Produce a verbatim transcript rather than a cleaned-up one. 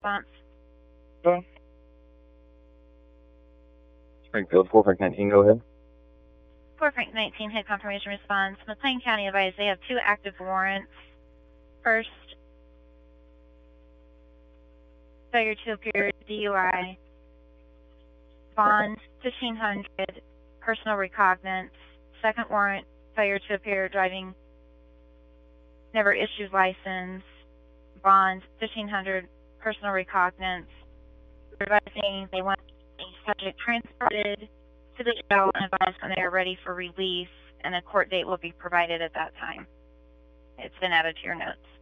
response? Go. Springfield, four Frank nineteen, go ahead. four Frank nineteen, head confirmation response. McLean County advised they have two active warrants. First, failure to appear, D U I. Bond, fifteen hundred, personal recognizance. Second warrant, failure to appear, driving, never issued license. Bond, fifteen hundred, personal recognizance. Advising they want a subject transported to the jail and advised when they are ready for release, and a court date will be provided at that time. It's been added to your notes.